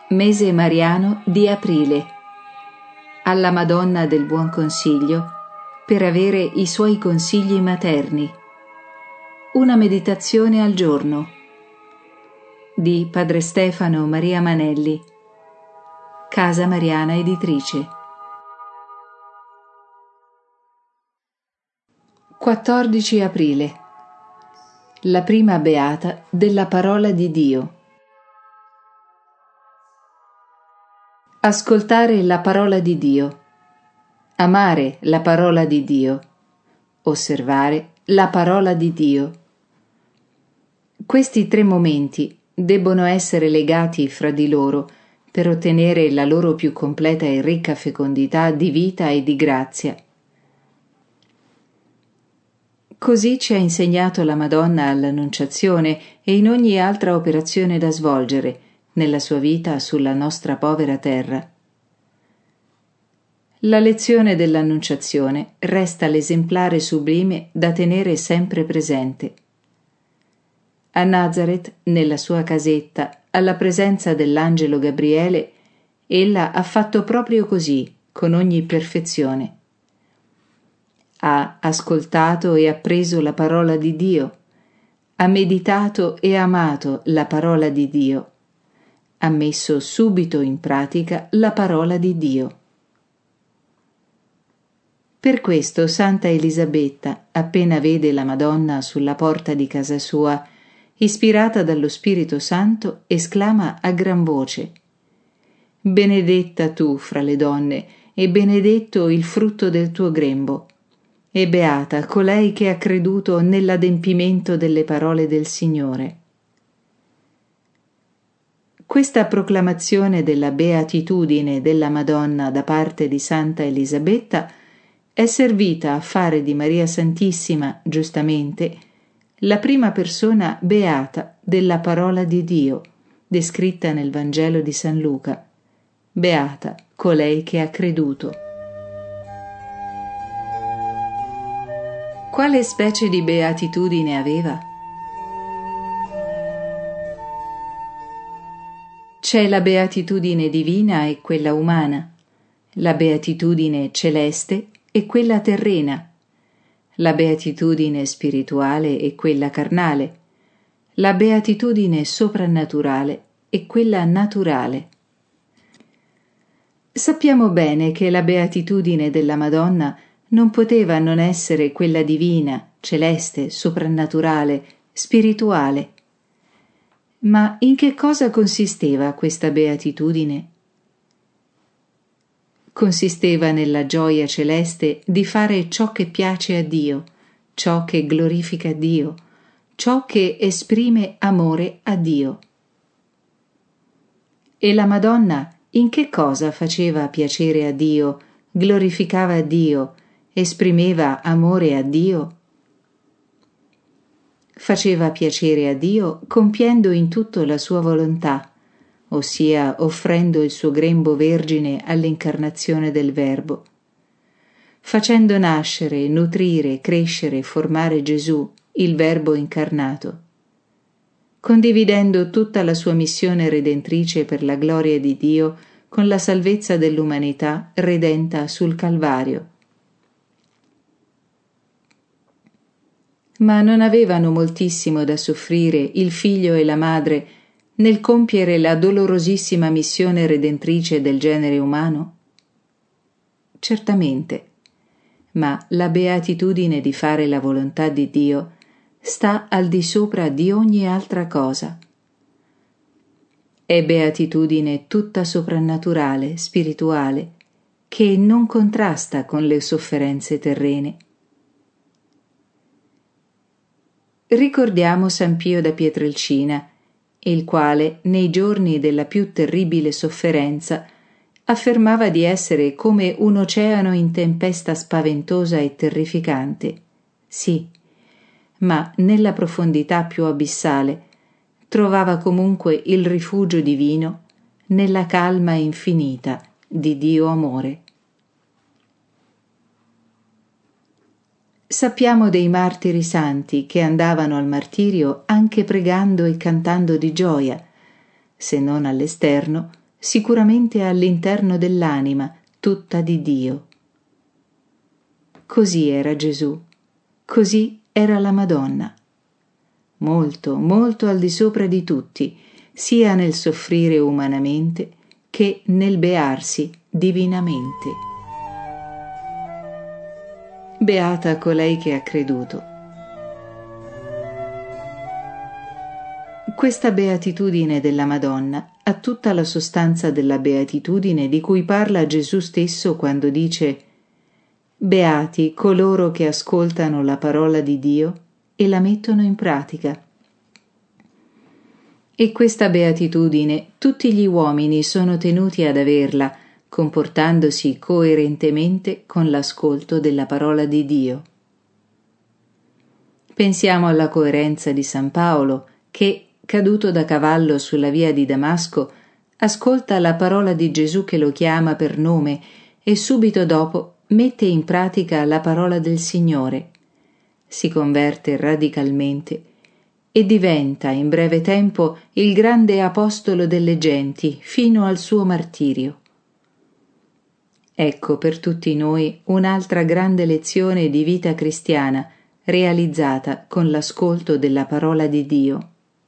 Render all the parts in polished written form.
Mese mariano di aprile. Alla Madonna del Buon Consiglio, per avere i suoi consigli materni. Una meditazione al giorno. Di Padre Stefano Maria Manelli, Casa Mariana Editrice. 14 aprile. La prima beata della parola di Dio. Ascoltare la parola di Dio, amare la parola di Dio, osservare la parola di Dio. Questi tre momenti debbono essere legati fra di loro per ottenere la loro più completa e ricca fecondità di vita e di grazia. Così ci ha insegnato la Madonna all'Annunciazione e in ogni altra operazione da svolgere nella sua vita sulla nostra povera terra. La lezione dell'Annunciazione resta l'esemplare sublime da tenere sempre presente. A Nazareth, nella sua casetta, alla presenza dell'angelo Gabriele, ella ha fatto proprio così, con ogni perfezione. Ha ascoltato e appreso la parola di Dio, ha meditato e amato la parola di Dio, ha messo subito in pratica la parola di Dio. Per questo Santa Elisabetta, appena vede la Madonna sulla porta di casa sua, ispirata dallo Spirito Santo, esclama a gran voce: «Benedetta tu fra le donne, e benedetto il frutto del tuo grembo, e beata colei che ha creduto nell'adempimento delle parole del Signore». Questa proclamazione della beatitudine della Madonna da parte di Santa Elisabetta è servita a fare di Maria Santissima, giustamente, la prima persona beata della parola di Dio, descritta nel Vangelo di San Luca. Beata colei che ha creduto. Quale specie di beatitudine aveva? C'è la beatitudine divina e quella umana, la beatitudine celeste e quella terrena, la beatitudine spirituale e quella carnale, la beatitudine soprannaturale e quella naturale. Sappiamo bene che la beatitudine della Madonna non poteva non essere quella divina, celeste, soprannaturale, spirituale. Ma in che cosa consisteva questa beatitudine? Consisteva nella gioia celeste di fare ciò che piace a Dio, ciò che glorifica Dio, ciò che esprime amore a Dio. E la Madonna in che cosa faceva piacere a Dio, glorificava Dio, esprimeva amore a Dio? Faceva piacere a Dio compiendo in tutto la sua volontà, ossia offrendo il suo grembo vergine all'incarnazione del Verbo, facendo nascere, nutrire, crescere e formare Gesù, il Verbo incarnato, condividendo tutta la sua missione redentrice per la gloria di Dio con la salvezza dell'umanità redenta sul Calvario. Ma non avevano moltissimo da soffrire il figlio e la madre nel compiere la dolorosissima missione redentrice del genere umano? Certamente, ma la beatitudine di fare la volontà di Dio sta al di sopra di ogni altra cosa. È beatitudine tutta soprannaturale, spirituale, che non contrasta con le sofferenze terrene. Ricordiamo San Pio da Pietrelcina, il quale, nei giorni della più terribile sofferenza, affermava di essere come un oceano in tempesta spaventosa e terrificante. Sì, ma nella profondità più abissale trovava comunque il rifugio divino nella calma infinita di Dio amore. Sappiamo dei martiri santi che andavano al martirio anche pregando e cantando di gioia, se non all'esterno, sicuramente all'interno dell'anima, tutta di Dio. Così era Gesù, così era la Madonna. Molto, molto al di sopra di tutti, sia nel soffrire umanamente che nel bearsi divinamente. Beata colei che ha creduto. Questa beatitudine della Madonna ha tutta la sostanza della beatitudine di cui parla Gesù stesso quando dice: «Beati coloro che ascoltano la parola di Dio e la mettono in pratica». E questa beatitudine tutti gli uomini sono tenuti ad averla, comportandosi coerentemente con l'ascolto della parola di Dio. Pensiamo alla coerenza di San Paolo, che, caduto da cavallo sulla via di Damasco, ascolta la parola di Gesù che lo chiama per nome e subito dopo mette in pratica la parola del Signore, si converte radicalmente e diventa in breve tempo il grande apostolo delle genti fino al suo martirio. Ecco per tutti noi un'altra grande lezione di vita cristiana realizzata con l'ascolto della parola di Dio.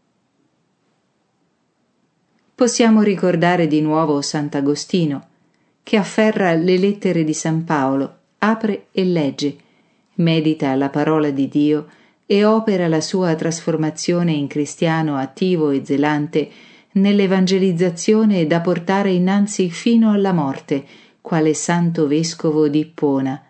Possiamo ricordare di nuovo Sant'Agostino, che afferra le lettere di San Paolo, apre e legge, medita la parola di Dio e opera la sua trasformazione in cristiano attivo e zelante nell'evangelizzazione da portare innanzi fino alla morte, quale santo vescovo di Ippona.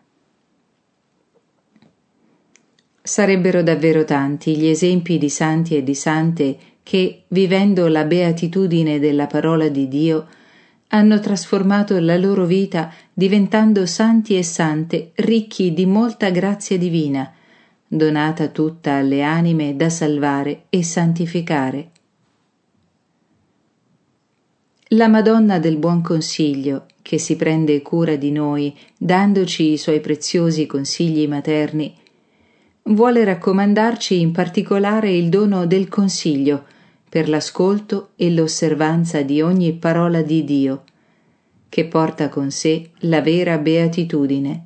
Sarebbero davvero tanti gli esempi di santi e di sante che, vivendo la beatitudine della parola di Dio, hanno trasformato la loro vita diventando santi e sante ricchi di molta grazia divina, donata tutta alle anime da salvare e santificare. La Madonna del Buon Consiglio, che si prende cura di noi dandoci i suoi preziosi consigli materni, vuole raccomandarci in particolare il dono del consiglio per l'ascolto e l'osservanza di ogni parola di Dio, che porta con sé la vera beatitudine.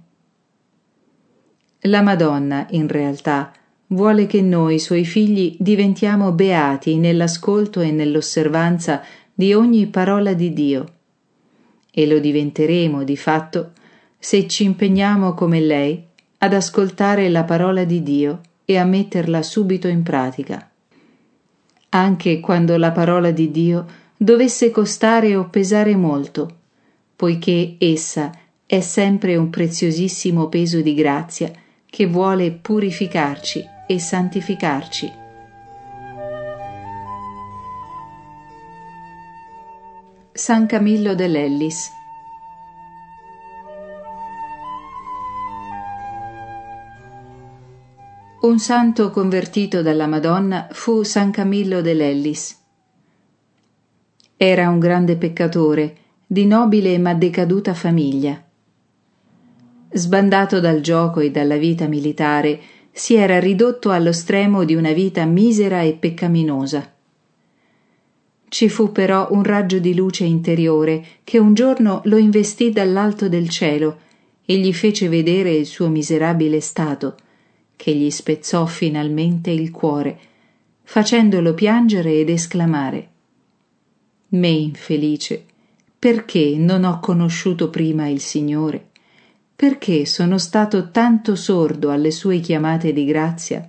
La Madonna, in realtà, vuole che noi, suoi figli, diventiamo beati nell'ascolto e nell'osservanza di ogni parola di Dio, e lo diventeremo di fatto se ci impegniamo come lei ad ascoltare la parola di Dio e a metterla subito in pratica. Anche quando la parola di Dio dovesse costare o pesare molto, poiché essa è sempre un preziosissimo peso di grazia che vuole purificarci e santificarci. San Camillo de Lellis. Un santo convertito dalla Madonna fu San Camillo de Lellis. Era un grande peccatore, di nobile ma decaduta famiglia. Sbandato dal gioco e dalla vita militare, si era ridotto allo stremo di una vita misera e peccaminosa. Ci fu però un raggio di luce interiore che un giorno lo investì dall'alto del cielo e gli fece vedere il suo miserabile stato, che gli spezzò finalmente il cuore, facendolo piangere ed esclamare: «Me infelice, perché non ho conosciuto prima il Signore? Perché sono stato tanto sordo alle sue chiamate di grazia?»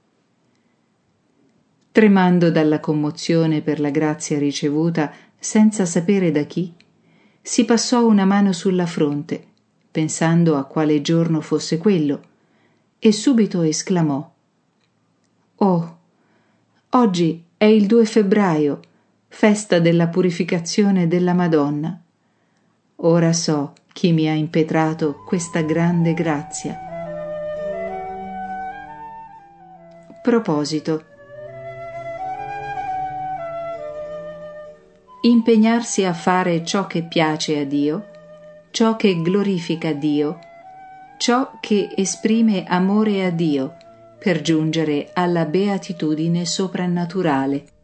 Tremando dalla commozione per la grazia ricevuta, senza sapere da chi, si passò una mano sulla fronte, pensando a quale giorno fosse quello, e subito esclamò: «Oh, oggi è il 2 febbraio, festa della purificazione della Madonna. Ora so chi mi ha impetrato questa grande grazia». Proposito: impegnarsi a fare ciò che piace a Dio, ciò che glorifica Dio, ciò che esprime amore a Dio, per giungere alla beatitudine soprannaturale.